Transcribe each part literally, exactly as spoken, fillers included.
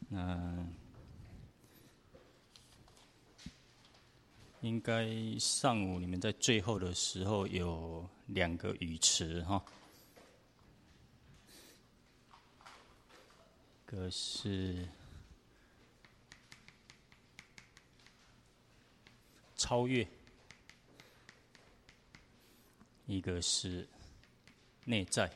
那应该上午你们在最后的时候有两个语词哈，一个是超越，一个是内在。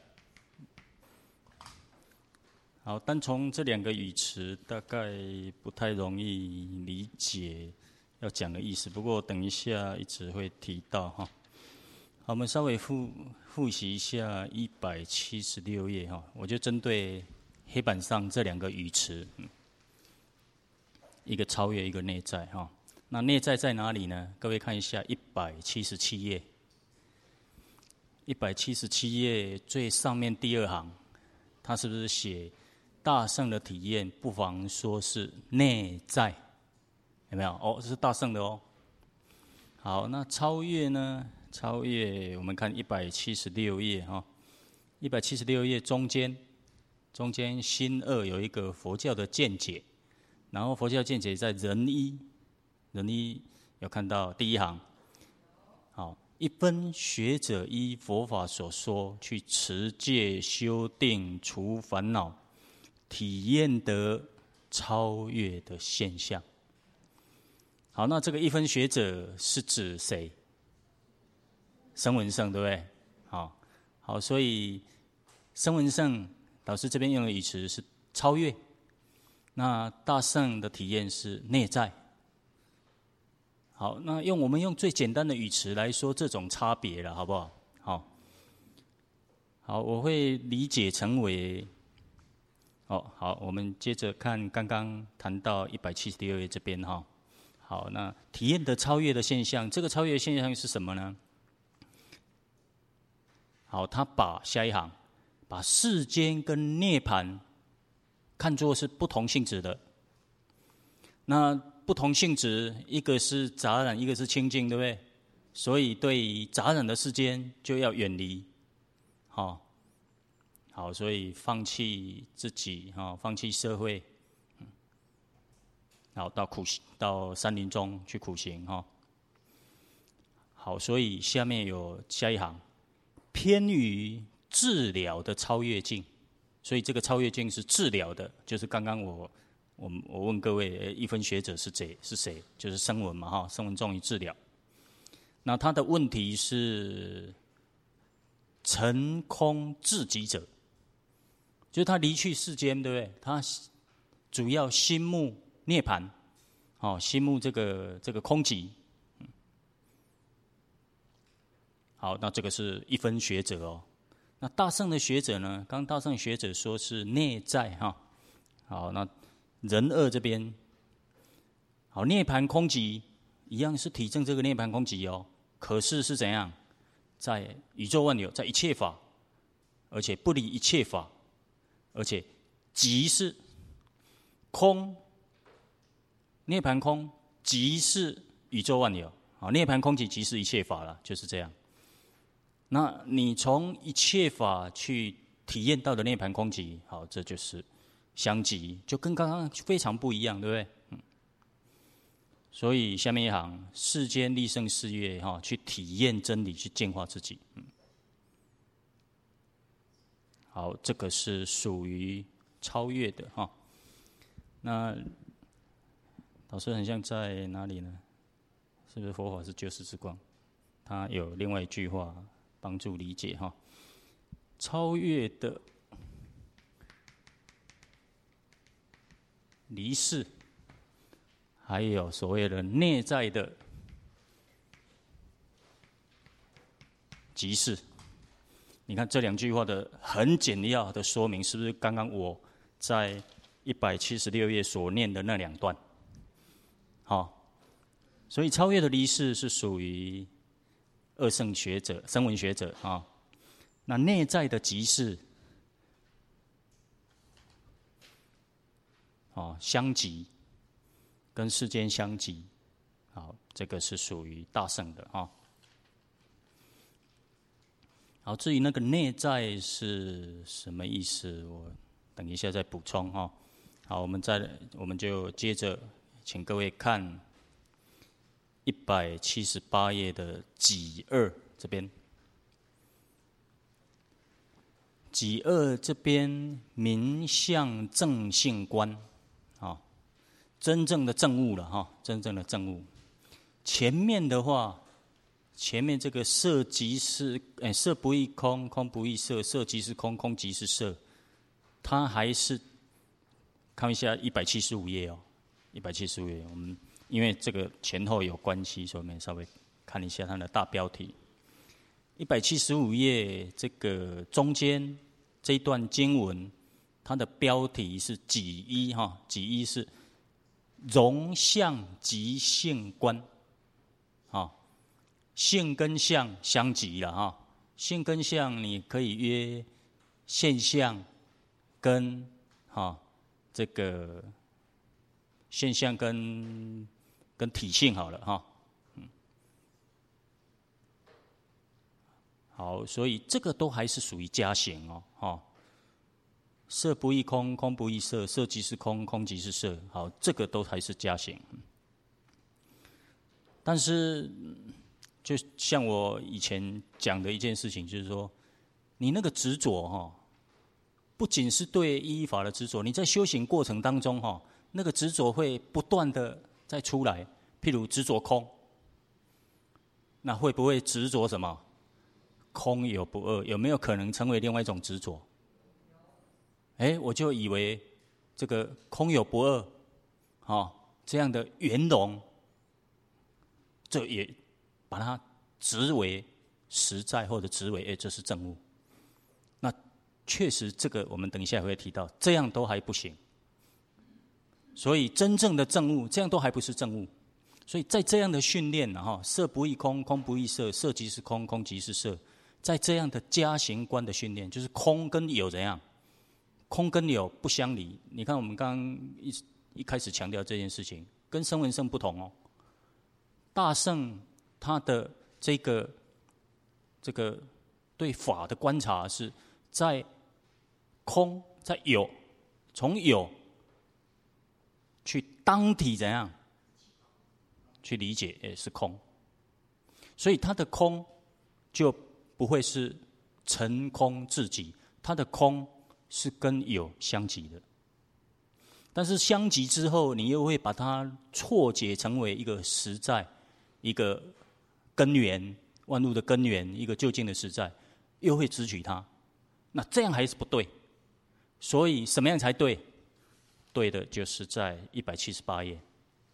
好，单从这两个语词，大概不太容易理解要讲的意思。不过等一下一直会提到哈。好，我们稍微复复习一下一百七十六页哈，我就针对黑板上这两个语词，嗯，一个超越，一个内在哈。那内在在哪里呢？各位看一下一百七十七页，一百七十七页最上面第二行，它是不是写大圣的体验？不妨说是内在，有没有？哦，这是大圣的哦。好，那超越呢？超越，我们看一百七十六页哈，一百七十六页中间，中间新二有一个佛教的见解，然后佛教见解在仁一，仁一有看到第一行，好，一分学者依佛法所说，去持戒修定除烦恼，体验得超越的现象。好，那这个一分学者是指谁？声闻圣，对不对？好，好，所以声闻圣老师这边用的语词是超越，那大圣的体验是内在。好，那用我们用最简单的语词来说这种差别了，好不好？好，好，我会理解成为，哦，好，我们接着看刚刚谈到一百七十六页这边哈。好，那体验的超越的现象，这个超越的现象是什么呢？好，他把下一行，把世间跟涅槃看作是不同性质的。那不同性质，一个是杂染，一个是清净，对不对？所以对于杂染的世间就要远离。好，好，所以放弃自己，哈，放弃社会，好，到苦到山林中去苦行，哈。好，所以下面有下一行。偏于治疗的超越境，所以这个超越境是治疗的，就是刚刚我我我问各位，一分学者是谁？是谁？就是声闻嘛，哈，声闻重于治疗。那他的问题是成空至极者，就是他离去世间，对不对？他主要心目涅槃，哦，心目这个这个空寂。好，那这个是一分学者哦。那大圣的学者呢？刚大圣学者说是内在哈。好，那人二这边，好，涅槃空寂一样是体证这个涅槃空寂哦。可是是怎样？在宇宙万有，在一切法，而且不离一切法，而且即是空，涅槃空即是宇宙万有。好，涅槃空寂即是一切法了，就是这样。那你从一切法去体验到的涅槃空寂，好，这就是相即，就跟刚刚非常不一样，对不对？嗯。所以下面一行，世间立胜事业哈，去体验真理，去净化自己。嗯。好，这个是属于超越的哈。那老师很像在哪里呢？是不是佛法是救世之光？他有另外一句话。帮助理解哈，超越的离世，还有所谓的内在的即是。你看这两句话的很简要的说明，是不是刚刚我在一百七十六页所念的那两段？好，所以超越的离世是属于二圣学者、声闻学者啊，那内在的即是，哦，相即，跟世间相即，好，这个是属于大圣的啊。好，至于那个内在是什么意思，我等一下再补充哈。 好，我们再我们就接着请各位看一百七十八页的己二这边。己二这边名相正性观，啊，真正的正悟了哈，真正的正悟。前面的话，前面这个色即是，哎，色不异空，空不异色，色即是空，空即是色，它还是看一下一百七十五页哦，一百七十五页，我们因为这个前后有关系，所以我们稍微看一下它的大标题。一百七十五页这个中间这一段经文，它的标题是己一哈，己一是容相即性观，啊，性跟相相即了哈，性跟相你可以约现象跟哈这个现象跟跟体性好了哈。好，所以这个都还是属于加行哦，哈。色不异空，空不异色，色即是空，空即是色。好，这个都还是加行。但是，就像我以前讲的一件事情，就是说，你那个执着哈，不仅是对依法的执着，你在修行过程当中哈，那个执着会不断的再出来。譬如执着空，那会不会执着什么？空有不二，有没有可能成为另外一种执着？哎，我就以为这个空有不二，哦，这样的圆融，这也把它执为实在，或者执为哎，这是正悟。那确实，这个我们等一下会提到，这样都还不行。所以真正的正悟，这样都还不是正悟。所以在这样的训练呢，哈，色不异空，空不异色，色即是空，空即是色。在这样的加行观的训练，就是空跟有怎样？空跟有不相离。你看我们刚刚一一开始强调这件事情，跟声闻圣不同哦。大圣他的这个这个对法的观察是在空，在有，从有去当体怎样去理解，也是空。所以他的空就不会是成空自己，它的空是跟有相即的。但是相即之后，你又会把它错解成为一个实在，一个根源，万物的根源，一个究竟的实在，又会执取它。那这样还是不对。所以什么样才对？对的就是在一百七十八页，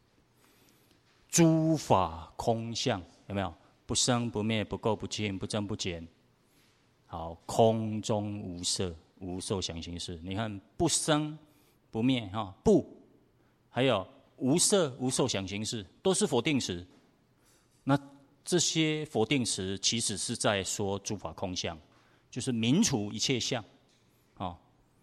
诸法空相，有没有？不生不灭，不垢不净，不增不减。好，空中无色，无受想行识。你看，不生不灭哈，不，还有无色无受想行识，都是否定词。那这些否定词其实是在说诸法空相，就是泯除一切相。好，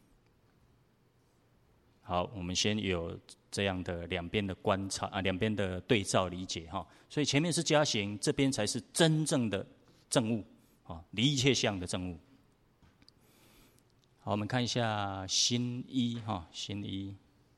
好，我们先有这样的两边的观察啊，两边的对照理解哈。所以前面是加行，这边才是真正的正悟啊，离一切相的正悟。好，我们看一下心一哈，心一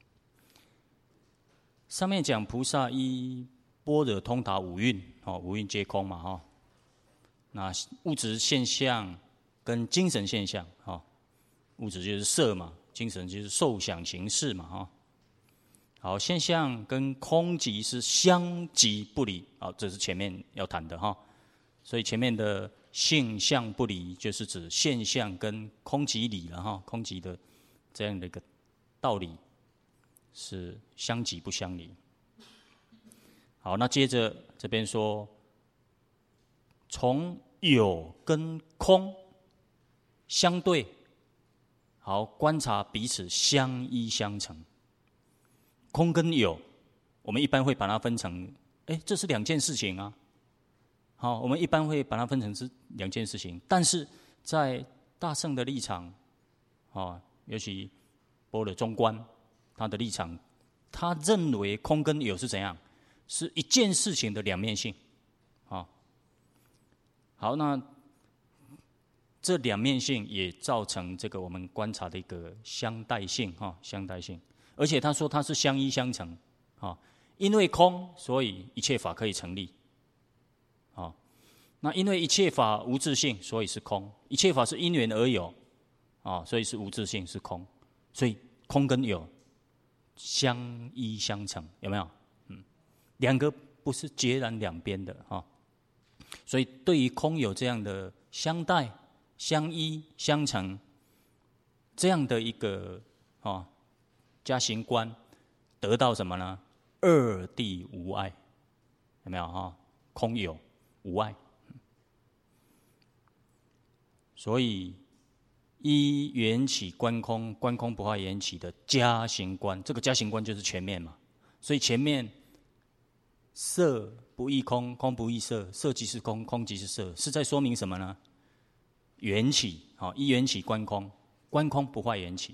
上面讲菩萨依般若通达五蕴，哦，五蕴皆空嘛哈。那物质现象跟精神现象，哈，物质就是色嘛，精神就是受想行识嘛哈。好，现象跟空即是相即不离，好，这是前面要谈的哈。所以前面的性相不离，就是指现象跟空即理了哈，空即的这样的一个道理是相即不相离。好，那接着这边说，从有跟空相对，好，观察彼此相依相成。空跟有，我们一般会把它分成，哎，这是两件事情啊。好，我们一般会把它分成是两件事情，但是在大圣的立场，啊，尤其般若中观，他的立场，他认为空跟有是怎样，是一件事情的两面性，啊，好，那这两面性也造成这个我们观察的一个相待性，哈，相待性。 而且他说它是相依相成，啊，因为空，所以一切法可以成立，啊，那因为一切法无自性，所以是空，一切法是因缘而有，啊，所以是无自性是空，所以空跟有相依相成，有没有？嗯，两个不是截然两边的哈，所以对于空有这样的相待、相依、相成这样的一个啊加行观，得到什么呢？二谛无碍，有没有哈？空有无碍，所以依缘起观空，观空不坏缘起的加行观，这个加行观就是全面嘛。所以前面色不异空，空不异色，色即是空，空即是色，是在说明什么呢？缘起，好，依缘起观空，观空不坏缘起。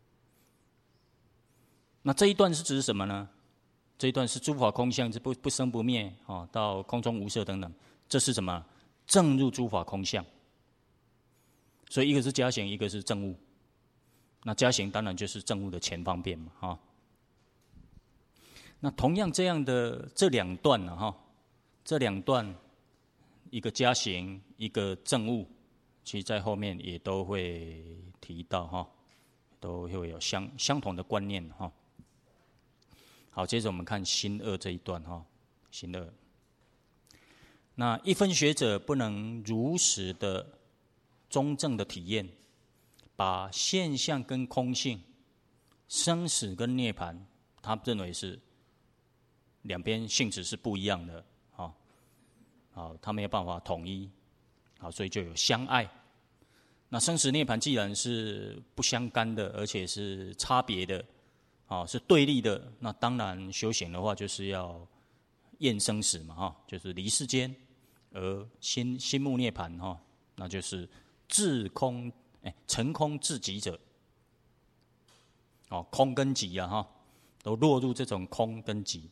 那这一段是指什么呢？这一段是诸法空相，是不不生不灭，哦，到空中无色等等，这是什么？证入诸法空相。所以一个是加行，一个是证悟。那加行当然就是证悟的前方便嘛，哈。那同样这样的这两段呢，哈，这两段一个加行，一个证悟，其实在后面也都会提到哈，都会有相相同的观念哈。好，接着我们看心二这一段哈，心二。那一分学者不能如实的中正的体验，把现象跟空性、生死跟涅槃，他认为是两边性质是不一样的，啊，好，他没有办法统一，好，所以就有相爱。那生死涅槃既然是不相干的，而且是差别的，啊，是对立的，那当然修行的话就是要厌生死嘛，哈，就是离世间，而心心目涅槃，哈，那就是自空，哎，成空自极者，哦，空跟极啊，哈，都落入这种空跟极。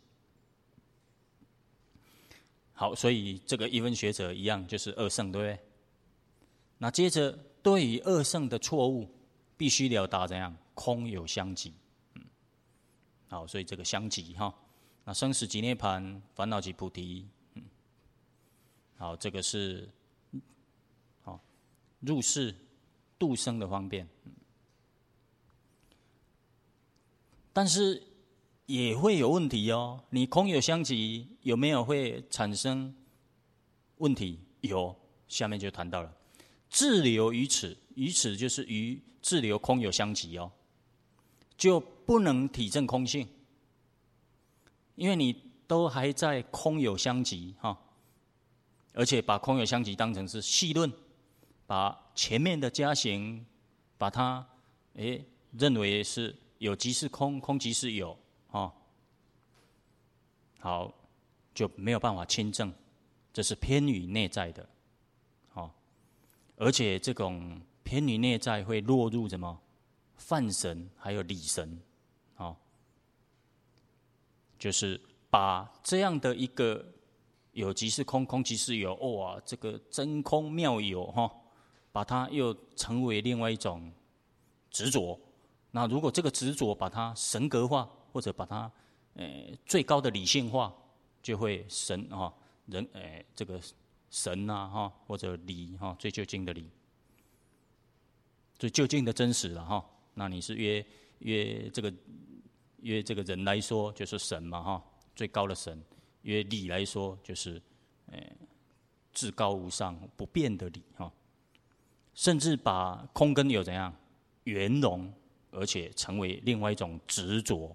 好，所以这个一分学者一样就是二圣，对不对？那接着对于二圣的错误，必须了达怎样？空有相即。嗯，好，所以这个相即哈，那生死即涅槃，烦恼即菩提。嗯，好，这个是好入世度生的方便。嗯，但是也会有问题哦。你空有相即，有没有会产生问题？有，下面就谈到了。滞留于此，于此就是于滞留空有相即哦，就不能体证空性，因为你都还在空有相即哈，而且把空有相即当成是细论，把前面的加行，把它诶认为是有即是空，空即是有啊，好就没有办法亲证，这是偏于内在的。而且这种偏离内在会落入什么泛神还有理神，哦，就是把这样的一个有即是空，空即是有，哇，这个真空妙有哈、哦，把它又成为另外一种执着。那如果这个执着把它神格化，或者把它呃最高的理性化，就会神啊、哦、人呃这个。神呐、啊，哈，或者理哈，最究竟的理，最究竟的真实了哈。那你是约约这个约这个人来说，就是神嘛哈，最高的神；约理来说，就是呃至高无上、不变的理哈。甚至把空跟有怎样圆融，而且成为另外一种执着。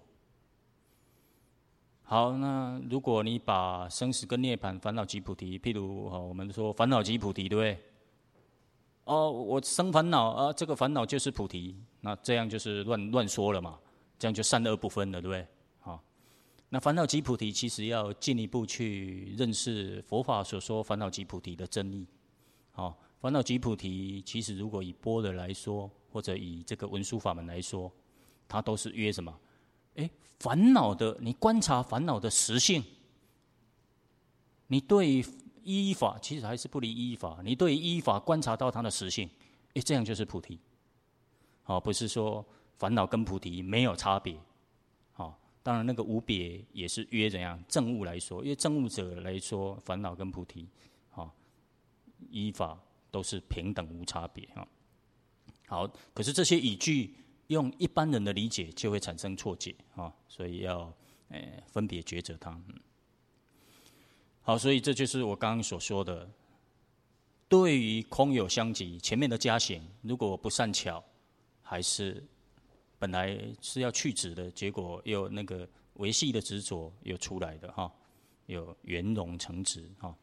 好，那如果你把生死跟涅槃、烦恼即菩提，譬如哦，我们说烦恼即菩提，对不对？哦，我生烦恼啊，这个烦恼就是菩提，那这样就是乱乱说了嘛，这样就善恶不分了，对不对？好，那烦恼即菩提，其实要进一步去认识佛法所说烦恼即菩提的真义。好，烦恼即菩提，其实如果以般若来说，或者以这个文殊法门来说，它都是约什么？哎，烦恼的，你观察烦恼的实性，你对依法其实还是不离依法，你对依法观察到它的实性，哎，这样就是菩提。好，不是说烦恼跟菩提没有差别， 当然那个无别也是约怎样证悟来说，因为证悟者来说，烦恼跟菩提，啊，依法都是平等无差别啊。好，可是这些语句用一般人的理解就会产生错解啊，所以要呃分别抉择它。嗯，好，所以这就是我刚刚所说的，对于空有相即，前面的加行如果不善巧，还是本来是要去执的，结果又那个维系的执着又出来的哈，有圆融成执哈。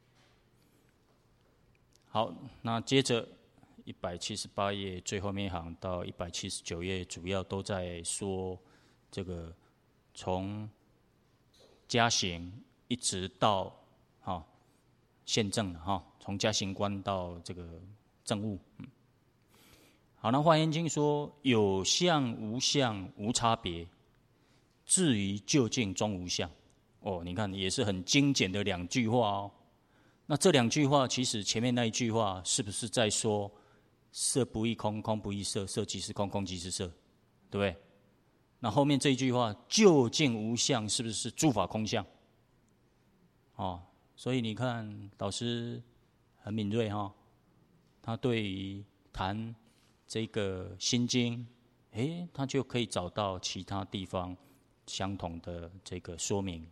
好，那接着一百七十八页最后面一行到一百七十九页，主要都在说这个从加行一直到哈现证哈，从加行观到这个证悟。嗯，好，那《华严经》说有相无相无差别，至于究竟终无相。哦，你看也是很精简的两句话哦。那这两句话，其实前面那一句话是不是在说色不异空，空不异色，色即是空，空即是色，对不对？那后面这一句话究竟无相，是不是诸法空相？哦，所以你看导师很敏锐哈、哦，他对于谈这个心经，诶，他就可以找到其他地方相同的这个说明。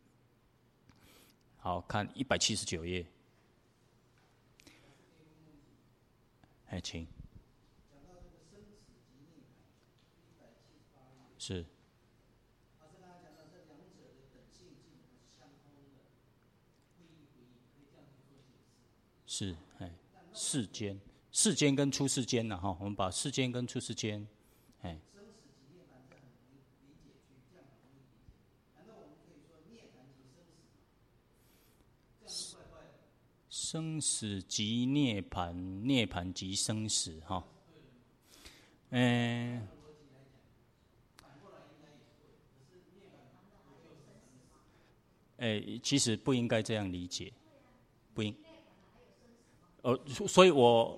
好，看一百七十九页。哎，请。是。是，哎，世间，世间跟出世间呐，哈，我们把世间跟出世间，哎。生死即涅槃，涅槃即生死，哈。嗯。诶，其实不应该这样理解，不应。呃，所以我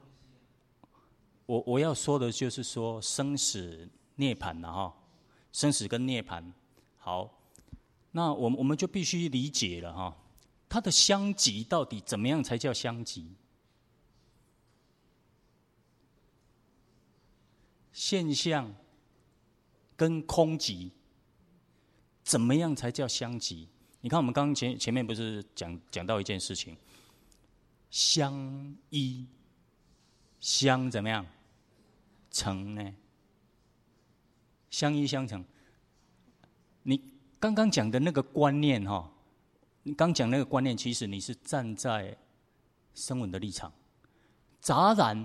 我我要说的就是说，生死涅槃了哈，生死跟涅槃。好，那我们我们就必须理解了哈，它的相即到底怎么样才叫相即？现象跟空即怎么样才叫相即？你看我们刚刚前前面不是讲讲到一件事情，相依相怎么样成呢？相依相成。你刚刚讲的那个观念哈，你刚讲那个观念，其实你是站在声闻的立场，杂染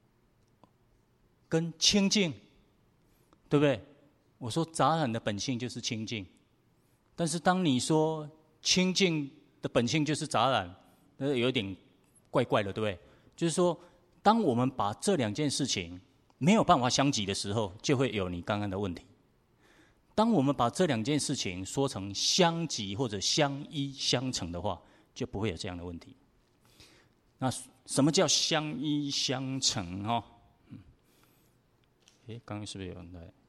跟清净，对不对？我说杂染的本性就是清净，但是当你说清净的本性就是杂染，那有点怪怪的，对不对？就是说，当我们把这两件事情没有办法相及的时候，就会有你刚刚的问题。当我们把这两件事情说成相即或者相依相成的话，就不会有这样的问题。那什么叫相依相成？哈，嗯，诶，刚刚是不是有人来？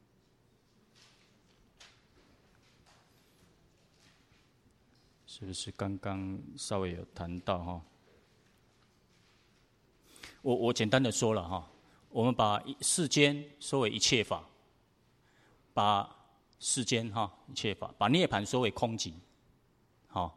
是不是刚刚稍微有谈到哈？我我简单的说了哈，我们把世间说为一切法，把世间哈一切法，把涅槃说为空寂，好。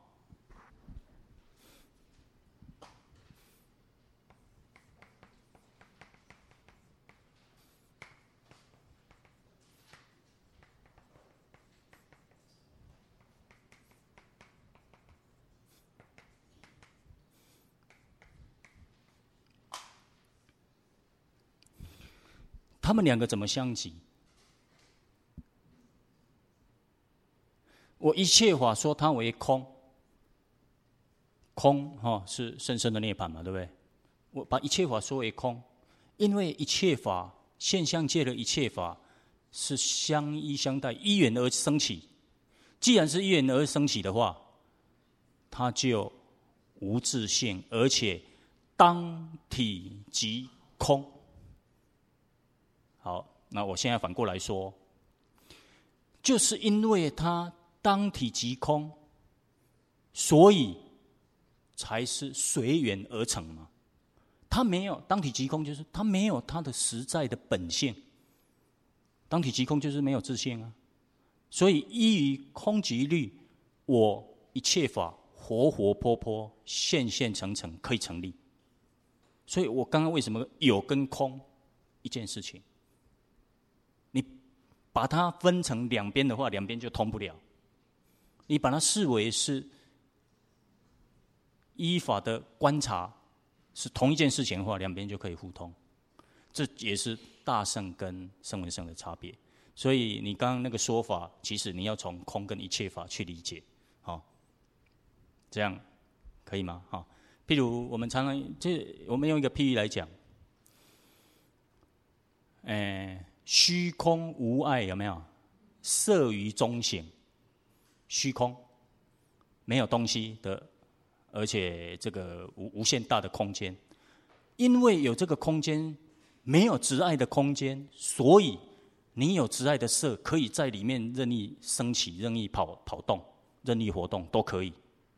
他们两个怎么相即？我一切法说它为空，空哈是深深的涅槃嘛，对不对？我把一切法说为空，因为一切法现象界的一切法是相依相待，依缘而生起。既然是依缘而生起的话，它就无自性，而且当体即空。好，那我现在反过来说， 就是因为它当体即空，所以才是随缘而成嘛。它没有当体即空，就是它没有它的实在的本性。当体即空就是没有自性啊。所以依于空即律，我一切法活活泼泼、现现成成可以成立。所以我刚刚为什么有跟空一件事情？你把它分成两边的话，两边就通不了。你把它视为是依法的观察，是同一件事情的话，两边就可以互通。这也是大乘跟声闻乘的差别。所以你刚刚那个说法，其实你要从空跟一切法去理解，好、哦，这样可以吗？好、哦，譬如我们常常，这我们用一个譬喻来讲，诶，虚空无碍有没有？摄于中性，虚空没有东西的，而且这个无无限大的空间，因为有这个空间，没有执爱的空间，所以你有执爱的色，可以在里面任意升起、任意跑跑动、任意活动都可以，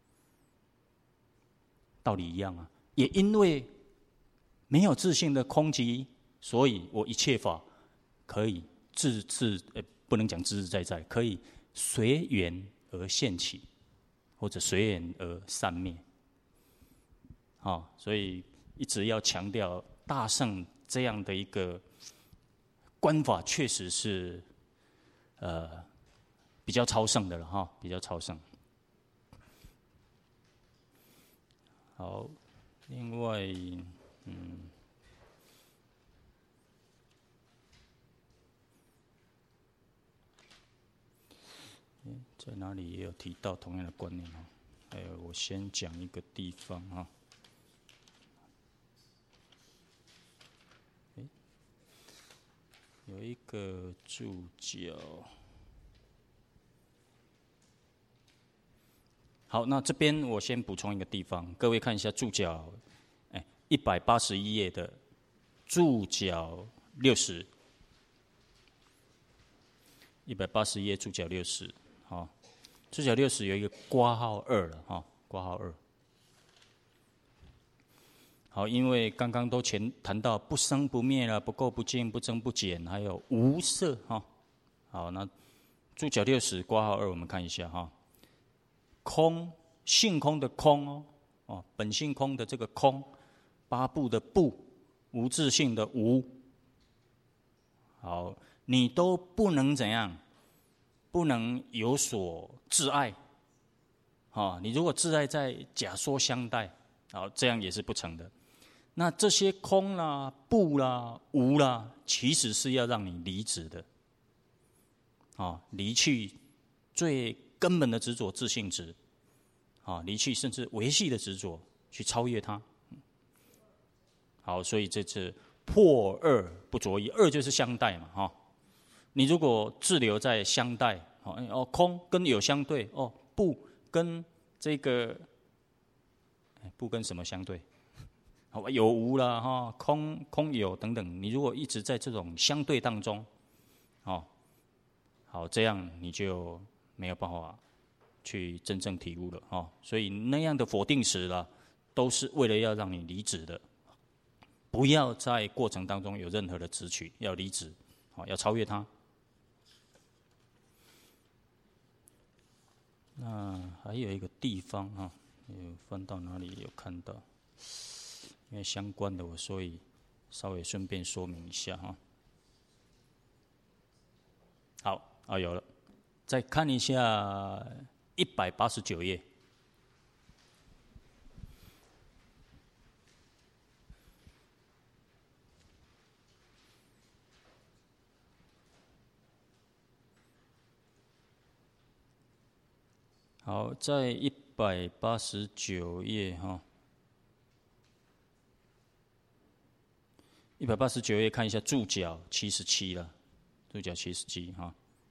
道理一样啊。也因为没有自性的空寂，所以我一切法可以自自呃，不能讲自自在在，可以随缘而现起，或者随缘而散灭。啊、哦，所以一直要强调大乘这样的一个观法，确实是呃比较超胜的了哈，比较超胜。好，另外，嗯，在哪里也有提到同样的观念哈。还有，我先讲一个地方哈。有一个注脚，好，那这边我先补充一个地方，各位看一下注脚，哎，一百八十一页的注脚六十，一百八十页注脚六十，好，注脚六十有一个括号二了哈，括号二。好，因为刚刚都前谈到不生不灭了，不垢不净，不增不减，还有无色哈。好，那注脚六十括号二，我们看一下哈。空，性空的空哦，哦，本性空的这个空，八部的部，无自性的无。好，你都不能怎样？不能有所自爱。好，你如果自爱在假说相待，好，这样也是不成的。那这些空啦、不啦、无啦，其实是要让你离执的，啊，离去最根本的执着自性执，啊，离去甚至维系的执着，去超越它。好，所以这次破二不着一，二就是相待嘛，哈。你如果滞留在相待，哦，空跟有相对，哦，不跟这个，不跟什么相对？有无啦，哈，空空有等等，你如果一直在这种相对当中，哦，好，这样你就没有办法去真正体悟了，哦，所以那样的否定词啦，都是为了要让你离止的，不要在过程当中有任何的执取，要离止，哦，要超越它。那还有一个地方哈，有翻到哪里有看到？因为相关的，我所以稍微顺便说明一下哈。好啊，有了，再看一下一百八十九页。好，在一百八十九页哈。一百八十九页看一下注脚七十七了，注脚七十七哈。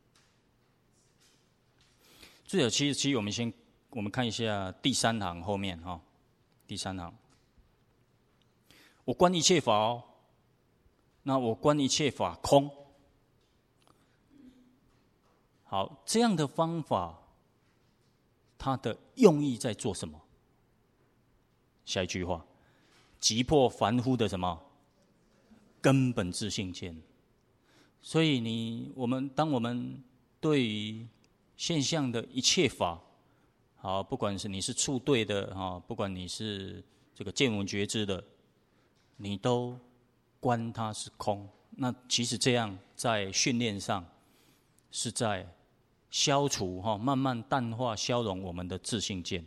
注脚七十七，我们先我们看一下第三行后面哈，第三行，我观一切法哦，那我观一切法空， 好，这样的方法，它的用意在做什么？下一句话，击破凡夫的什么根本自性见。所以你我们当我们对于现象的一切法，好，不管是你是处对的哈，不管你是这个见闻觉知的，你都观它是空。那其实这样在训练上是在消除哈，慢慢淡化消融我们的自性见。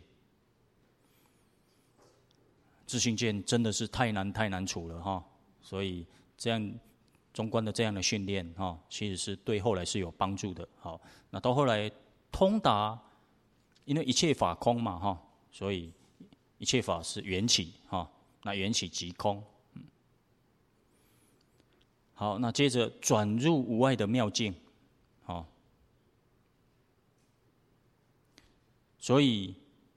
自性见真的是太难太难处了哈，所以这样中观的这样的训练哈，其实是对后来是有帮助的。好，那到后来通达，因为一切法空嘛哈，所以一切法是缘起哈，那缘起即空。好，那接着转入无碍的妙境，好，所以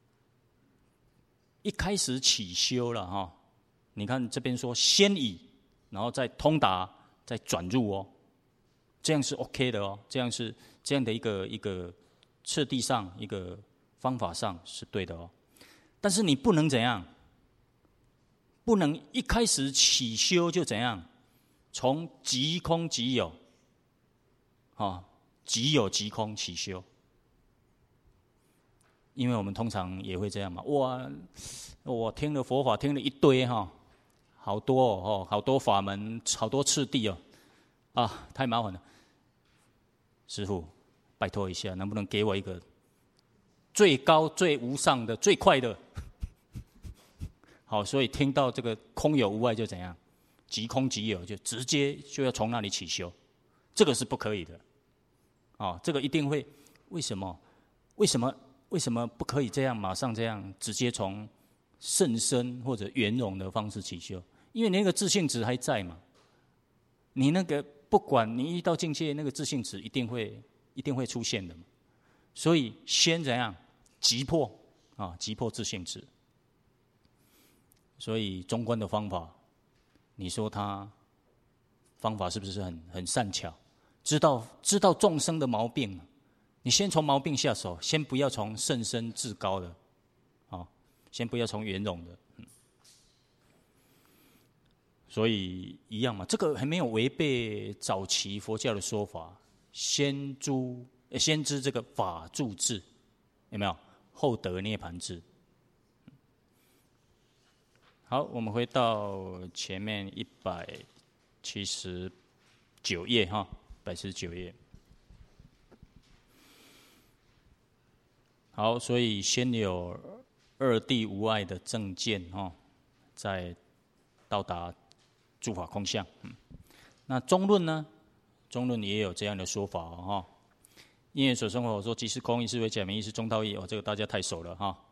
一开始起修了哈，你看这边说先以，然后再通达，再转入哦，这样是 OK 的哦，这样是这样的一个一个次第上一个方法上是对的哦，但是你不能怎样，不能一开始起修就怎样。从即空即有，啊，即有即空起修，因为我们通常也会这样嘛。哇，我听了佛法听了一堆哈，好多哦，好多法门，好多次第哦，啊，太麻烦了。师父，拜托一下，能不能给我一个最高、最无上的、最快的？好，所以听到这个空有无碍就怎样？即空即有，就直接就要从那里起修，这个是不可以的。哦，这个一定会，为什么？为什么？为什么不可以这样？马上这样直接从甚深或者圆融的方式起修？因为你那个自性质还在嘛。你那个不管你一到境界，那个自性质一定会一定会出现的嘛。所以先怎样击破啊？击破自性质。所以中观的方法。你说他方法是不是很很善巧？知道知道众生的毛病，你先从毛病下手，先不要从甚深至高的，啊，先不要从圆融的。嗯、所以一样嘛，这个还没有违背早期佛教的说法，先诸先知这个法住智，有没有？后得涅盘智。好，我们回到前面一百七十九页哈，一百七十九页。好，所以先有二谛无碍的正见哈，再到达诸法空相。嗯，那中论呢？中论也有这样的说法哈。因缘所生法，我说即是空，亦是为假名，亦是中道义。哦，这个大家太熟了哈。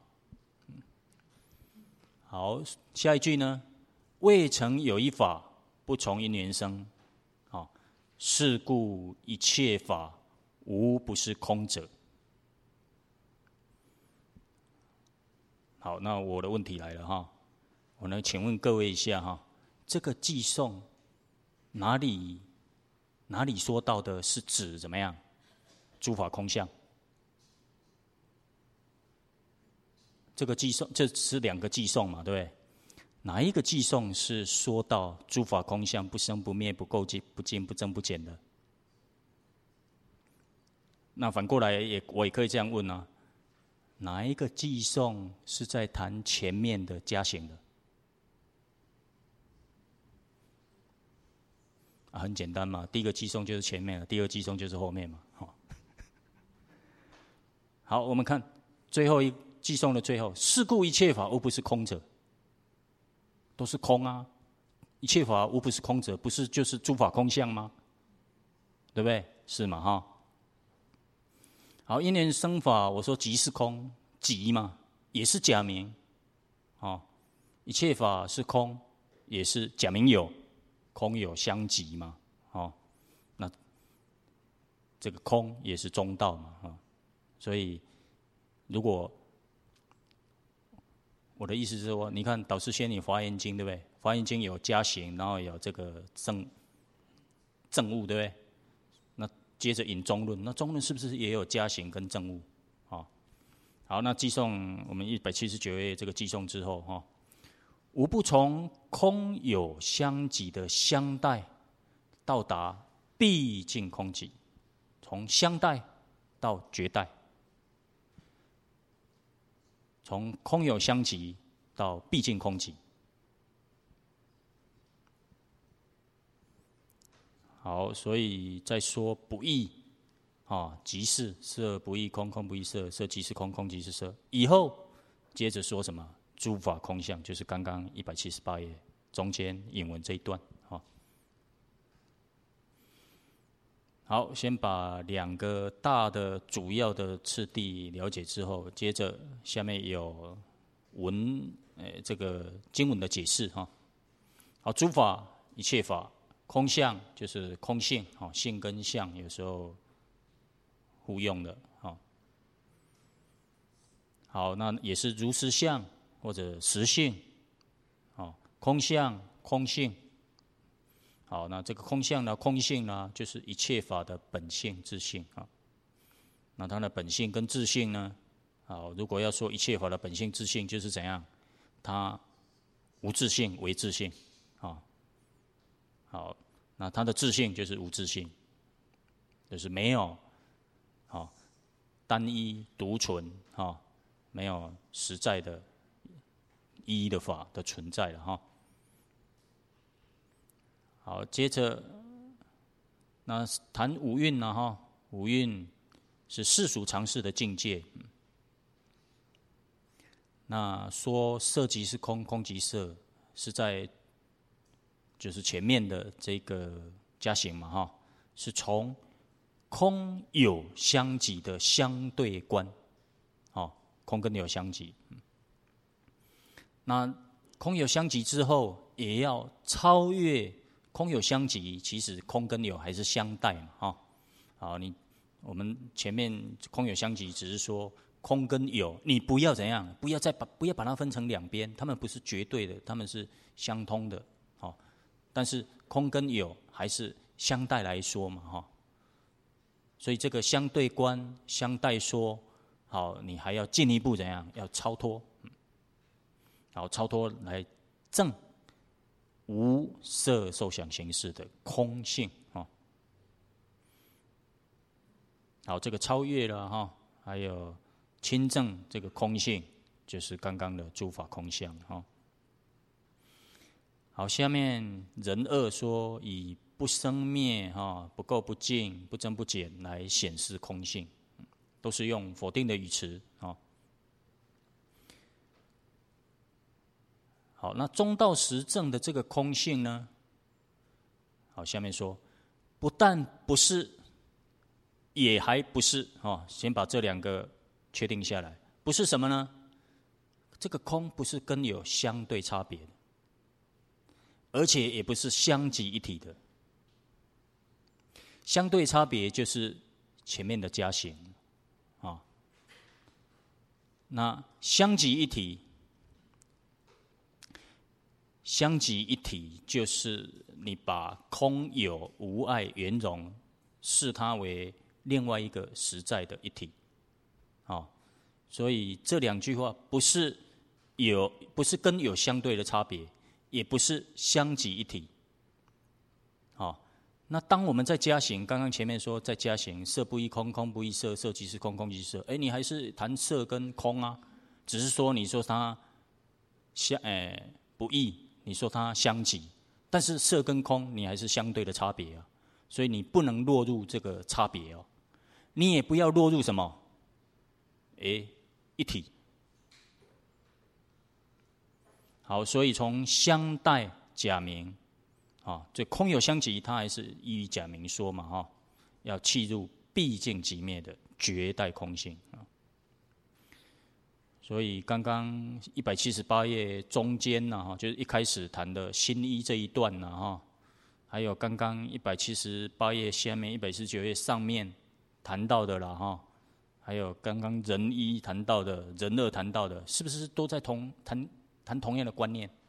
好，下一句呢？未曾有一法不从因缘生，好，是故一切法无不是空者。好，那我的问题来了哈，我呢，请问各位一下哈，这个寄送哪里哪里说到的是指怎么样？诸法空相。这个寄送，这是两个寄送嘛，对不对？哪一个寄送是说到诸法空相不生不灭不垢尽不净不增不减的？那反过来也我也可以这样问啊，哪一个寄送是在谈前面的加行的？啊，很简单嘛，第一个寄送就是前面了，第二个寄送就是后面嘛。好，我们看最后一。寄送的最后，是故一切法无不是空者，都是空啊！一切法无不是空者，不是就是诸法空相吗？对不对？是嘛哈？好，因缘生法，我说即是空，即嘛也是假名，哦，一切法是空，也是假名有，空有相即嘛，哦，那这个空也是中道嘛，哈，所以如果我的意思是说，你看导师先你华严经对不对？华严经有加行，然后有这个证证悟对不对？那接着引中论，那中论是不是也有加行跟证悟？啊，好，那寄送我们一百七十九页这个寄送之后，哈，无不从空有相即的相待，到达毕竟空寂，从相待到绝待，从空有相即到毕竟空寂。好，所以再说不异，啊，即是色不异空，空不异色，色即是空，空即是色。以后接着说什么？诸法空相，就是刚刚一百七十八页中间引文这一段。好，好，先把两个大的主要的次第了解之后，接着下面有文，呃，这个经文的解释哈。好，诸法一切法。空相就是空性，性跟相有时候互用的。好，那也是如实相或者实性，空相、空性。好，那这个空相呢、空性呢，就是一切法的本性、自性啊。那它的本性跟自性呢，好，如果要说一切法的本性、自性，就是怎样？它无自性为自性，啊。好，那它的自性就是无自性，就是没有，好，单一独存，哈，没有实在的一的法的存在了，哈。好，接着那谈五蕴呢，哈，五蕴是世俗常识的境界。那说色即是空，空即色，是在就是前面的这个加行嘛，哈，是从空有相即的相对观，哦，空跟有相即。那空有相即之后，也要超越空有相即，其实空跟有还是相待嘛，哈。好，你我们前面空有相即，只是说空跟有，你不要怎样，不要再把不要把它分成两边，它们不是绝对的，它们是相通的。但是空跟有还是相待来说嘛，哈，所以这个相对观、相待说，好，你还要进一步怎样？要超脱，好，超脱来证无色受想行识的空性，哈，好，这个超越了哈，还有亲证这个空性，就是刚刚的诸法空相，哈。好，下面人二说以不生灭、哈不垢不净、不增不减来显示空性，都是用否定的语词。好，那中道实证的这个空性呢？好，下面说不但不是，也还不是。哦，先把这两个确定下来，不是什么呢？这个空不是跟有相对差别的。而且也不是相即一体的，相对差别就是前面的加行，啊，那相即一体，相即一体就是你把空有无碍圆融视它为另外一个实在的一体，啊，所以这两句话不是有，不是跟有相对的差别。也不是相即一体，好，那当我们在加行，刚刚前面说在加行，色不异空，空不异色，色即是空，空即是色，哎，你还是谈色跟空啊，只是说你说它相，哎，不异，你说它相即，但是色跟空你还是相对的差别啊，所以你不能落入这个差别哦，你也不要落入什么，哎，一体。好，所以从相待假名，啊，这空有相即，它还是依于假名说嘛，哈，要契入毕竟即灭的绝代空性啊。所以刚刚一百七十八页中间呢，哈，就是一开始谈的新一这一段呢，哈，还有刚刚一百七十八页下面一百四十九页上面谈到的了，哈，还有刚刚人一谈到的，人二谈到的，是不是都在同谈？谈同样的观念。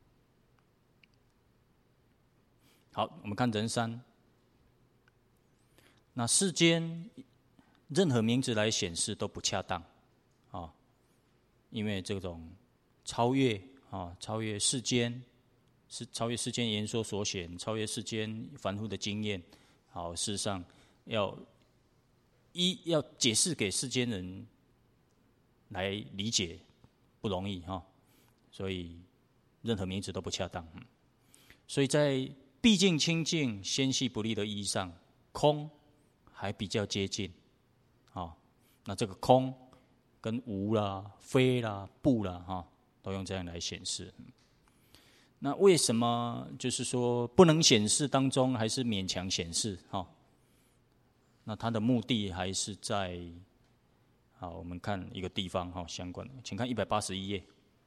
好，我们看人三。 那世间任何名字来显示都不恰当啊，因为这种超越啊，超越世间，是超越世间言说所显，超越世间凡夫的经验。好，事实上要一要解释给世间人来理解不容易哈，所以任何名字都不恰当。所以在毕竟清净、纤细不利的意义上，空还比较接近。啊，那这个空跟无啦、非啦、不啦，哈，都用这样来显示。那为什么就是说不能显示当中还是勉强显示？哈，那它的目的还是在，好，我们看一个地方哈，相关的，请看一百八十一页。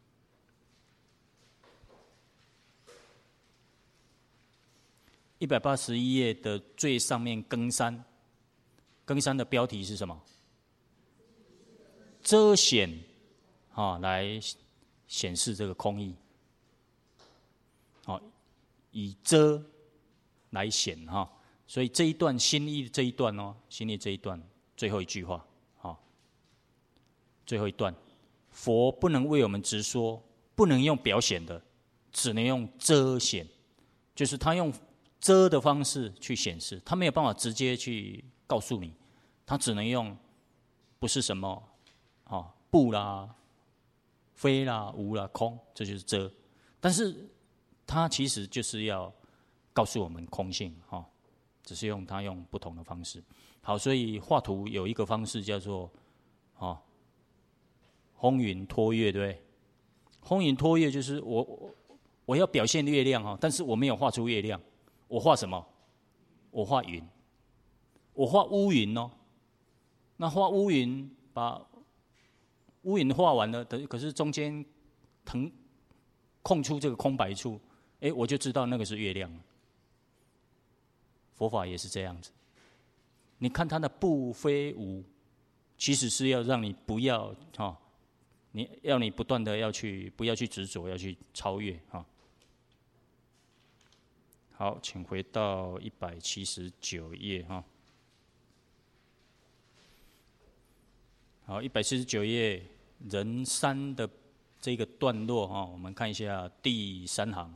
一百八十一页的最上面庚三，庚三的标题是什么？遮显，啊，来显示这个空义，好，以遮来显哈。所以这一段新义这一段哦，新义这一段最后一句话，好，最后一段，佛不能为我们直说，不能用表显的，只能用遮显，就是他用遮的方式去显示，他没有办法直接去告诉你，他只能用不是什么，啊，不啦、非啦、无啦、空，这就是遮。但是他其实就是要告诉我们空性，哈，只是用他用不同的方式。好，所以画图有一个方式叫做，啊，风云托月，对不对？风云托月就是我我我要表现月亮哈，但是我没有画出月亮。我画什么？我画云，我画乌云哦。那画乌云，把乌云画完了，可是中间腾空出这个空白处，哎，我就知道那个是月亮了。佛法也是这样子，你看它的不非无，其实是要让你不要哈、哦，你要你不断的要去不要去执着，要去超越哈。哦好，请回到一百七十九页哈。好，一百七十九页人三的这个段落哈，我们看一下第三行。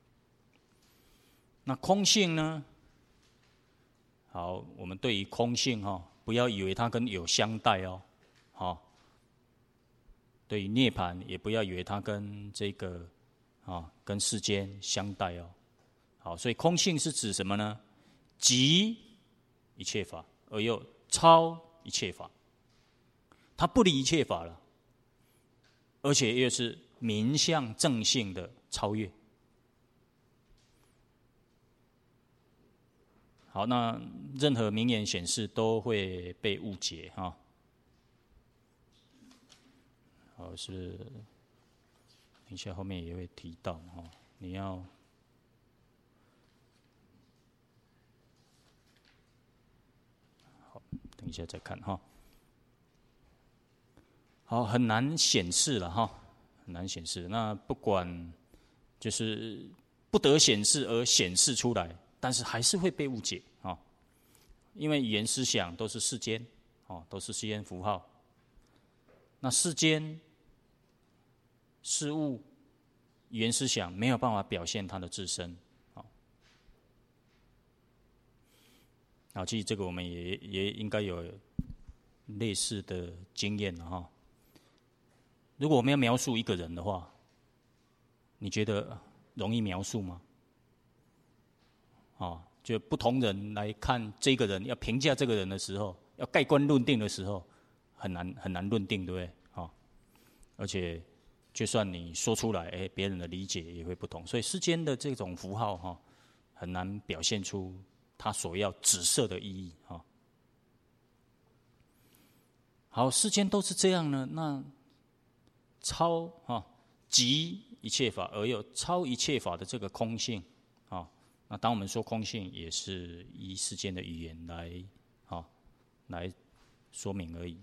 那空性呢？好，我们对于空性哈，不要以为它跟有相待哦，好。对于涅槃，也不要以为它跟这个啊跟世间相待哦。好，所以空性是指什么呢？即一切法，而又超一切法。它不离一切法了，而且又是名相正性的超越。好，那任何名言显示都会被误解哈。好，是等一下后面也会提到哈，你要。等一下再看哈。好，很难显示了哈，很难显示。那不管就是不得显示而显示出来，但是还是会被误解啊，因为语言思想都是世间哦，都是世间符号。那世间事物语言思想没有办法表现它的自身。好，其实这个我们也也应该有类似的经验了哈。如果我们要描述一个人的话，你觉得容易描述吗？啊，就不同人来看这个人，要评价这个人的时候，要盖棺论定的时候，很难很难论定，对不对？啊，而且就算你说出来，哎，别人的理解也会不同，所以世间的这种符号哈，很难表现出它所要指涉的意义哈。好，世间都是这样呢，那超哈即一切法而又超一切法的这个空性啊，那当我们说空性，也是依世间的语言来啊来说明而已。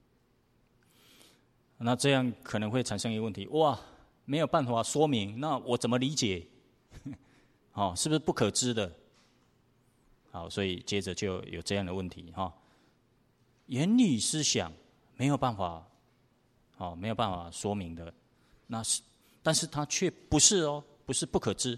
那这样可能会产生一个问题，哇，没有办法说明，那我怎么理解？哦，是不是不可知的？ 好，所以接着就有这样的问题哈。原理思想没有办法，好，没有办法说明的，那是，但是它却不是哦，不是不可知。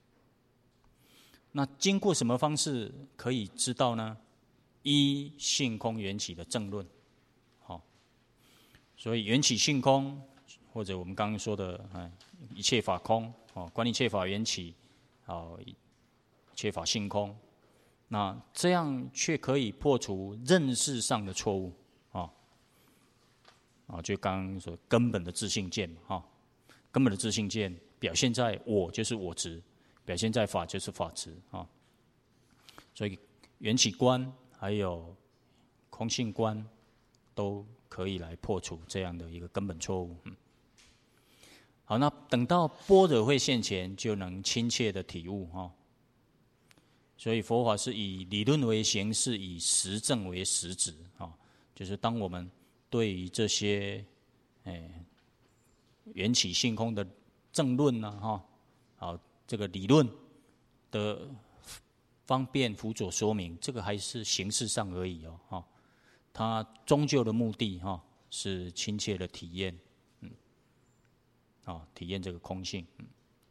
那经过什么方式可以知道呢？依性空缘起的正论，好，所以缘起性空，或者我们刚刚说的，哎，一切法空，哦，观一切法缘起，好，一切法性空，那这样却可以破除认识上的错误，啊，啊，就刚刚说根本的自性见嘛，哈，根本的自性见表现在我就是我执。表现在法就是法执啊，所以缘起观还有空性观都可以来破除这样的一个根本错误。嗯，好，那等到般若会现前，就能亲切的体悟哈。所以佛法是以理论为形式，以实证为实质啊。就是当我们对于这些哎缘起性空的正论呢，哈，好。这个理论的方便辅佐说明，这个还是形式上而已哦，哈，它终究的目的哈是亲切的体验，嗯，啊，体验这个空性，嗯，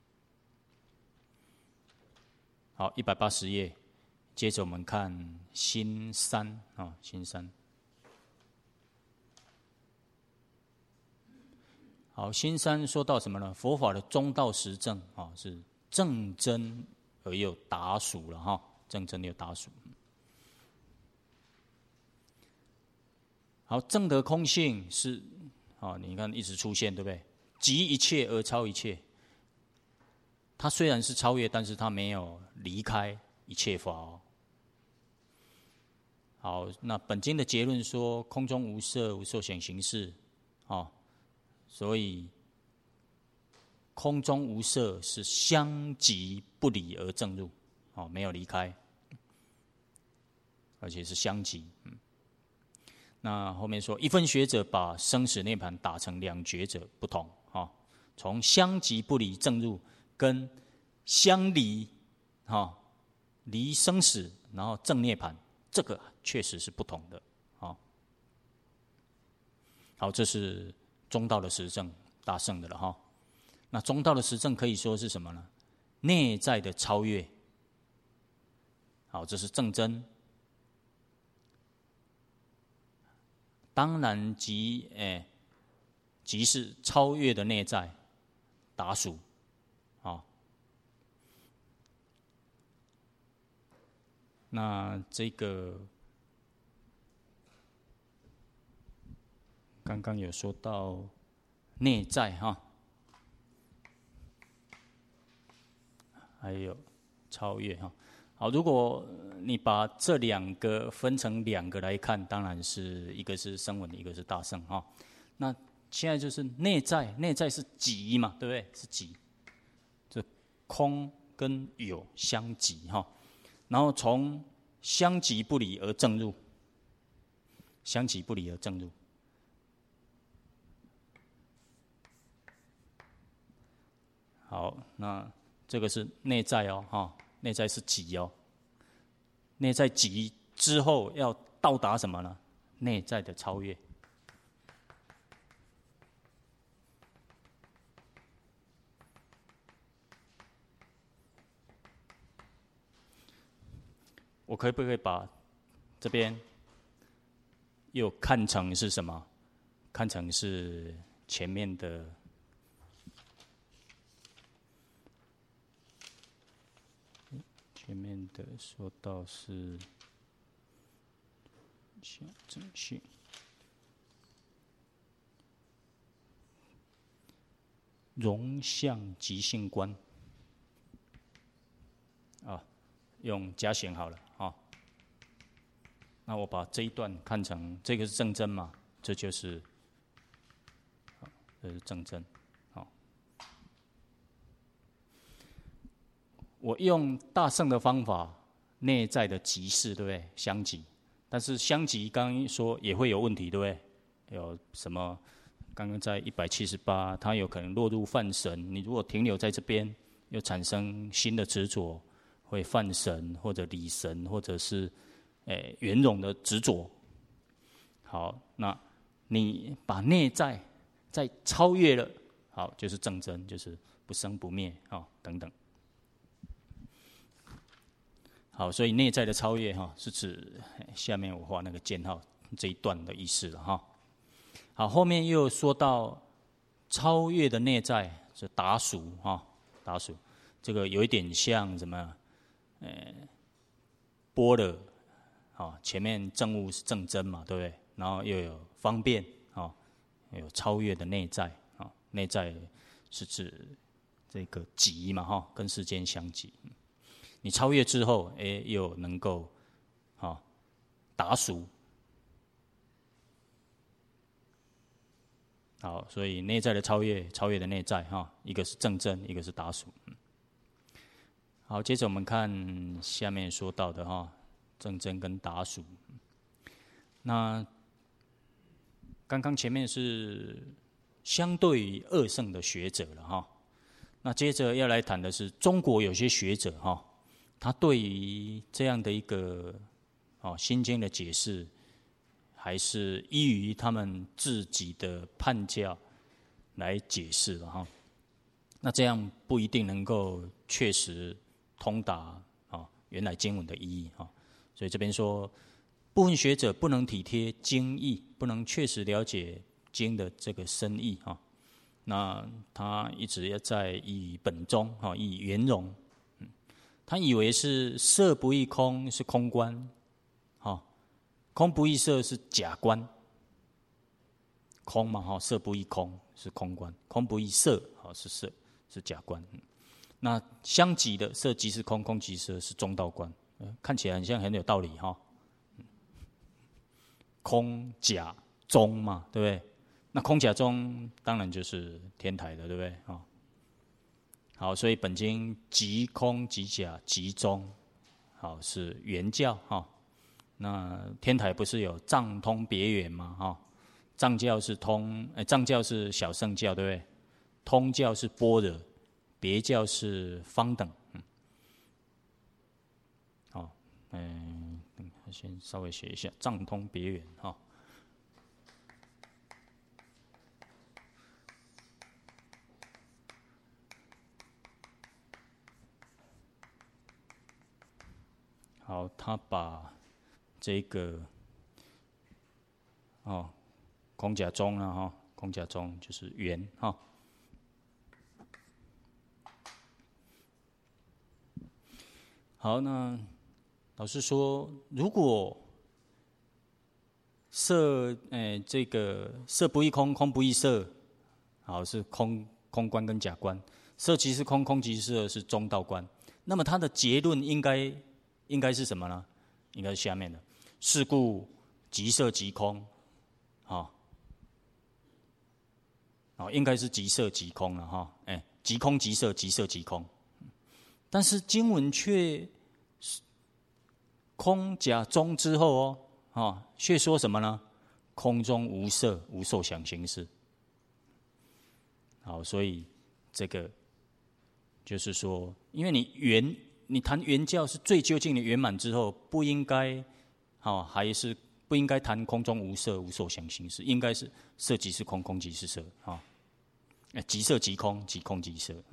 好，一百八十页，接着我们看心三啊，心三，好，心三说到什么呢？佛法的中道实证啊，是。正真而又达俗了哈，正真又达俗。好，正得空性是啊，你看一直出现，对不对？即一切而超一切。它虽然是超越，但是它没有离开一切法哦。好，那本经的结论说，空中无色，无受想行识，啊，所以。空中无色是相即不离而正入，哦，没有离开，而且是相即。嗯，那后面说，一分学者把生死涅槃打成两觉者不同，哈，从相即不离正入跟相离，哈，离生死然后正涅槃，这个确实是不同的，好，好，这是中道的实证大圣的了哈。那中道的实证可以说是什么呢？内在的超越。好，这是正真。当然即诶，即是超越的内在达俗。好，那这个刚刚有说到内在哈。还有超越哈，好，如果你把这两个分成两个来看，当然是一个是声闻，一个是大乘哈。那现在就是内在，内在是即嘛，对不对？是即，这空跟有相即哈，然后从相即不离而正入，相即不离而正入。好，那。这个是内在哦，哈，内在是即哦。内在即之后要到达什么呢？内在的超越。我可不可以把这边又看成是什么？看成是前面的。前面的说到是象征性，容相即性观啊，用加减好了啊。那我把这一段看成这个是正真嘛，这就是，这是正真。我用大乘的方法，内在的即是，对不对？相即，但是相即刚刚说也会有问题，对不对？有什么？刚刚在一百七十八，它有可能落入泛神。你如果停留在这边，又产生新的执着， 会犯神或者离神，或者是诶圆融的执着。好，那你把内在再超越了，好，就是正真，就是不生不灭啊、哦，等等。好，所以内在的超越哈，是指下面我画那个箭号这一段的意思了哈。好，后面又说到超越的内在是达俗哈，达俗这个有一点像什么？呃，般若啊，前面正悟是正真嘛，对不对？然后又有方便啊，有超越的内在啊，内在是指这个极嘛哈，跟世间相极。你超越之后，哎，又能够啊达俗。好，所以内在的超越，超越的内在哈，一个是正真，一个是达俗。好，接着我们看下面说到的哈，正真跟达俗。那刚刚前面是相对于二圣的学者了哈，那接着要来谈的是中国有些学者哈。他对于这样的一个哦《心经》的解释，还是依于他们自己的判教来解释了哈。那这样不一定能够确实通达啊原来经文的意义哈。所以这边说，部分学者不能体贴经义，不能确实了解经的这个深意哈。那他一直要在以本宗哈，以圆融。他以为是色不异空是空观，哈，空不异色是假观，空嘛哈，色不异空是空观，空不异色哈是色是假观。那相即的色即是空，空即色是中道观，看起来很像很有道理哈。空假中嘛，对不对？那空假中当然就是天台的，对不对啊？好，所以本经即空即假即中，好是圆教哈。那天台不是有藏通别圆吗？哈，藏教是通，呃，藏教是小乘教，对不对？通教是般若，别教是方等。嗯，好，嗯，先稍微写一下藏通别圆哈。好，他把这个哦，空假中啊哈，空假中就是圆哈。好，那老师说，如果色，诶、欸，这个色不异空，空不异色，好是空空观跟假观，色即是空，空即是色是中道观。那么它的结论应该应该是什么呢？应该是下面的：是故即色即空，啊，哦，应该是即色即空了哈，哎，即空即色，即色即空。但是经文却空假中之后哦，啊，却说什么呢？空中无色，无受想行识。好，所以这个就是说，因为你圆，你谈圆教是最究竟的圆满之后，不应该，好，还是不应该谈空中无色，无受想行识，应该是色即是空，空即是色，啊，即色即空，即空即色。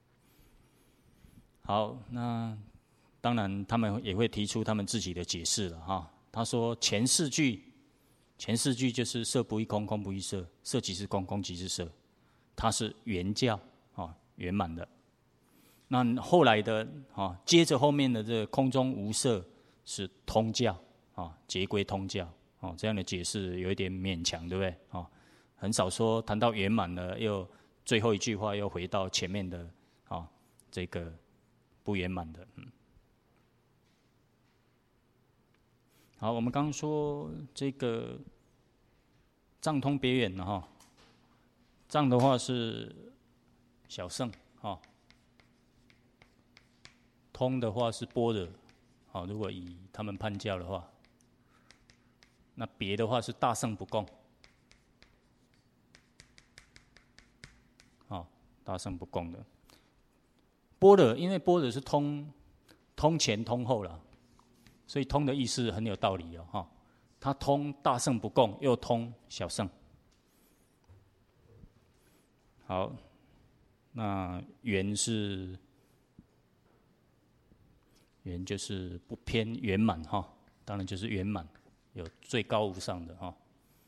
好，那当然他们也会提出他们自己的解释了哈。他说前四句，前四句就是色不异空，空不异色，色即是空，空即是色，它是圆教啊，圆满的。那后来的啊，接着后面的这个空中无色是通教啊，结归通教啊，这样的解释有一点勉强，对不对啊？很少说谈到圆满了，又最后一句话又回到前面的啊这个不圆满的。嗯，好，我们刚刚说这个藏通别圆了哈，藏的话是小乘哈。通的话是般若，好，如果以他们判教的话，那别的话是大乘不共，好，大乘不共的般若，因为般若是通通前通后了，所以通的意思很有道理哦，哈。它通大圣不共，又通小圣。好，那圆是圆就是不偏圆满哈，当然就是圆满，有最高无上的哈。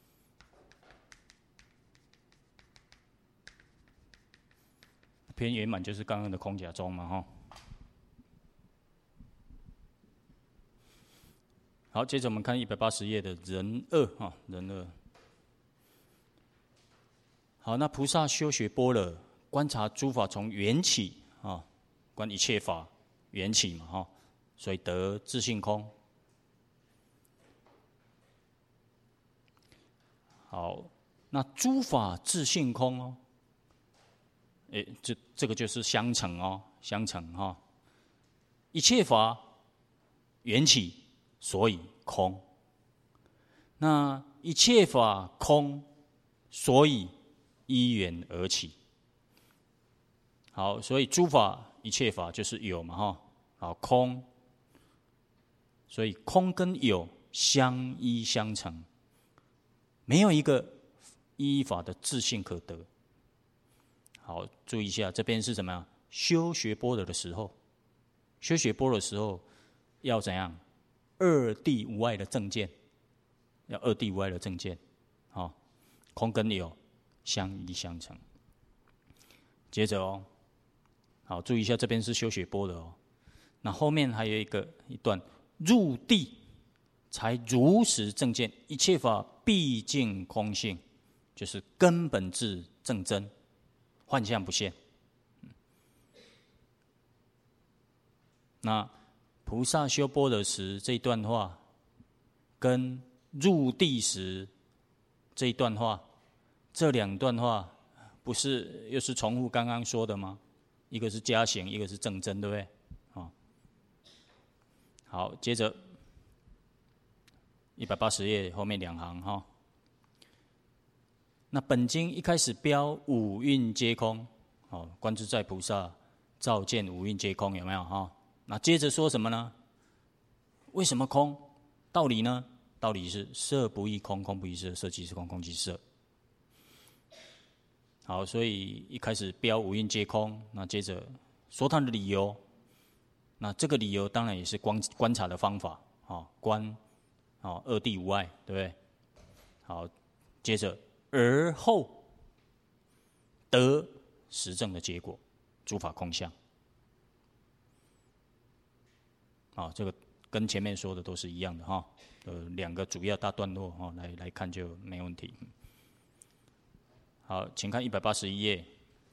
偏圆满就是刚刚的空假中嘛哈。好，接着我们看一百八十页的人二哈，人二。好，那菩萨修学般若，观察诸法从缘起啊，观一切法缘起嘛哈，所以得自性空。好，那诸法自性空哦，诶，这这个就是相成哦，相成哈。一切法缘起，所以空。那一切法空，所以依缘而起。好，所以诸法一切法就是有嘛哈。好，空，所以空跟有相依相成，没有一个依法的自性可得。好，注意一下，这边是怎么样？修学般若的时候，修学般若的时候要怎样？二谛无碍的正见，要二谛无碍的正见。好，空跟有相依相成。接着哦，好，注意一下，这边是修学般若哦。那后面还有一个一段，入地才如实正见，一切法毕竟空性，就是根本智正真，幻象不现。那菩萨修般若时这一段话，跟入地时这一段话，这两段话不是又是重复刚刚说的吗？一个是加行，一个是正真，对不对？哦，好，接着一百八十页后面两行哈。那本经一开始标五蕴皆空，哦，观自在菩萨照见五蕴皆空，有没有哈？那接着说什么呢？为什么空？道理呢？道理是色不异空，空不异色，色即是空，空即是色。好，所以一开始标五蕴皆空，那接着说它的理由。那这个理由当然也是观观察的方法，哦，观，哦，二谛无碍，对不对？好，接着而后得实证的结果，诸法空相。好，这个跟前面说的都是一样的哈，呃，两个主要大段落哈，来来看就没问题。好，请看一百八十一页。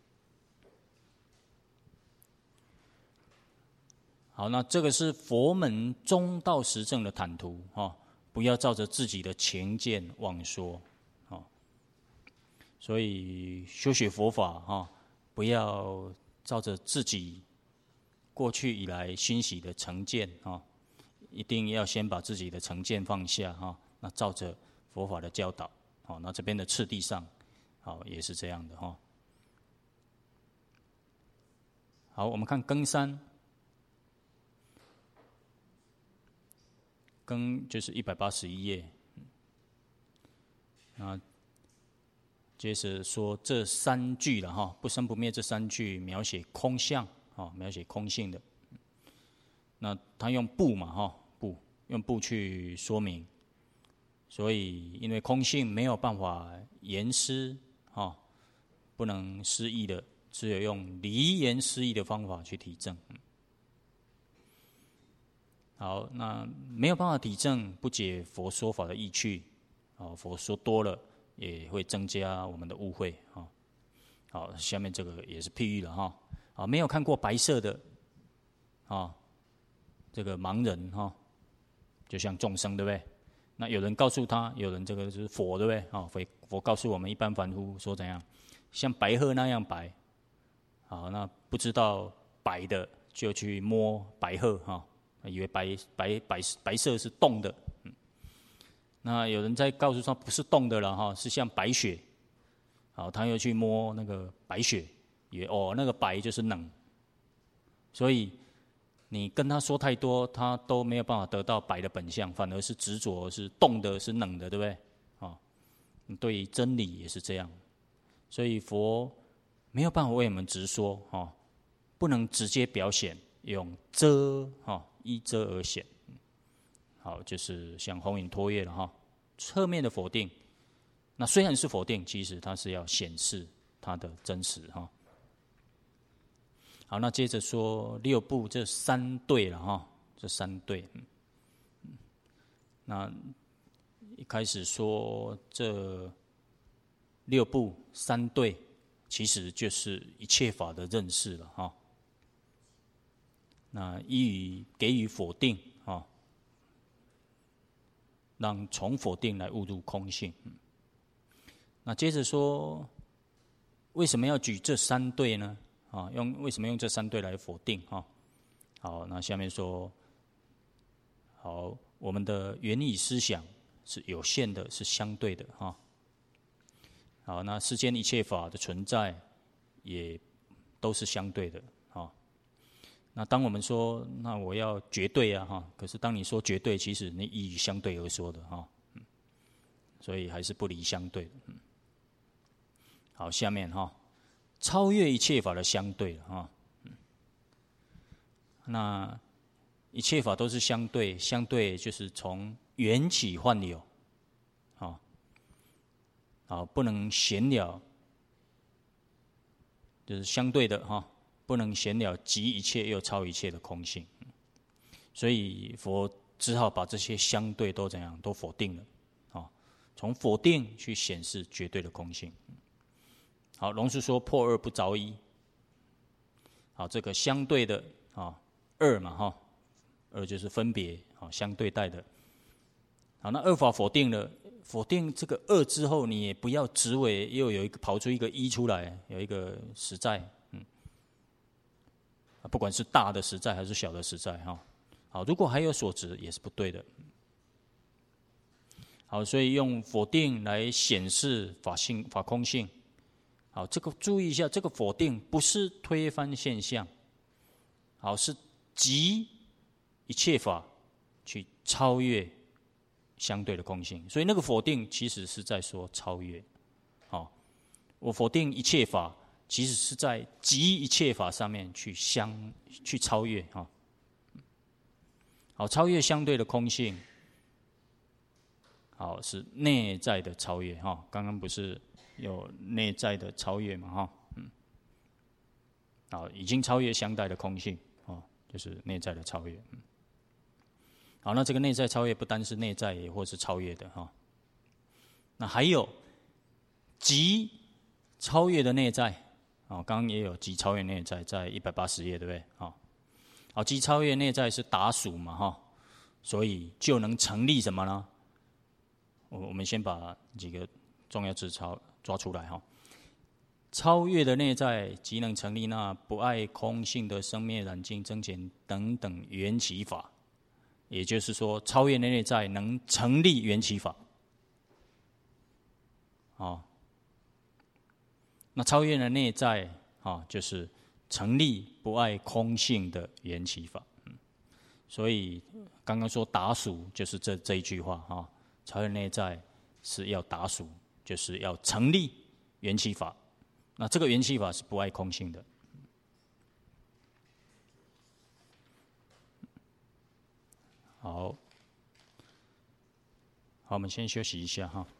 好，那这个是佛门中道实证的坦途哈，不要照着自己的情见妄说，哈。所以修学佛法哈，不要照着自己过去以来欣喜的成见啊，一定要先把自己的成见放下哈。那照着佛法的教导，好，那这边的次第上，好也是这样的哈。好，我们看庚三，庚就是一百八十一页，那接着说这三句了哈，不生不灭这三句描写空相。哦，描写空性的，那他用不嘛哈，不用不去说明，所以因为空性没有办法言施哈，不能施义的，只有用离言施义的方法去体证。好，那没有办法体证，不解佛说法的意趣，哦，佛说多了也会增加我们的误会啊。好，下面这个也是譬喻了哈。啊，没有看过白色的，啊，这个盲人哈，就像众生，对不对？那有人告诉他，有人这个就是佛，对不对？啊，佛佛告诉我们一般凡夫说怎样，像白鹤那样白，好，那不知道白的就去摸白鹤哈，以为白白白白色是动的，嗯，那有人在告诉他不是动的了哈，是像白雪，好，他又去摸那个白雪。以为哦，那个白就是冷，所以你跟他说太多，他都没有办法得到白的本相，反而是执着，是动的，是冷的，对不对？啊，对于真理也是这样，所以佛没有办法为我们直说，哈，不能直接表现，用遮，哈，依遮而显。好，就是像红影托月了哈，侧面的否定，那虽然是否定，其实它是要显示它的真实哈。好，那接着说六部这三对了哈，这三对，嗯，那一开始说这六部三对，其实就是一切法的认识了哈。那依于给予否定哈，让从否定来误入空性。那接着说，为什么要举这三对呢？啊，用为什么用这三对来否定？哈，好，那下面说，好，我们的原理思想是有限的，是相对的，哈。好，那世间一切法的存在，也都是相对的，哈。那当我们说，那我要绝对啊，哈，可是当你说绝对，其实你以相对而说的，哈，所以还是不离相对的。好，下面哈。超越一切法的相对啊，那一切法都是相对，相对就是从缘起幻有，啊，啊不能闲了，就是相对的哈，不能闲了即一切又超一切的空性，所以佛只好把这些相对都怎样都否定了，啊，从否定去显示绝对的空性。好，龙树说破二不着一。好，这个相对的啊，二嘛哈，二就是分别啊，相对待的。好，那二法否定了，否定这个二之后，你也不要执为又有一个跑出一个一出来，有一个实在，嗯，不管是大的实在还是小的实在哈。好，如果还有所执，也是不对的。好，所以用否定来显示法性、法空性。好，这个注意一下，这个否定不是推翻现象，好，是即一切法去超越相对的空性，所以那个否定其实是在说超越。好，我否定一切法，其实是在即一切法上面去相去超越哈。好，超越相对的空性，好是内在的超越哈。刚刚不是有内在的超越嘛哈，嗯，好，已经超越相待的空性，哦，就是内在的超越，嗯，好，那这个内在超越不单是内在，也或是超越的哈，那还有即超越的内在，哦，刚刚也有即超越内在，在一百八十页对不对？好，好，即超越内在是达属嘛哈，所以就能成立什么呢？我我们先把几个重要字抄抓出来哈。超越的内在即能成立那不爱空性的生灭染净增减等等缘起法，也就是说，超越的内在能成立缘起法。哦，那超越的内在啊，就是成立不爱空性的缘起法。嗯，所以刚刚说达属就是这这一句话哈，超越内在是要达属，就是要成立缘起法。那这个缘起法是不爱空性的。好，好，我们先休息一下哈。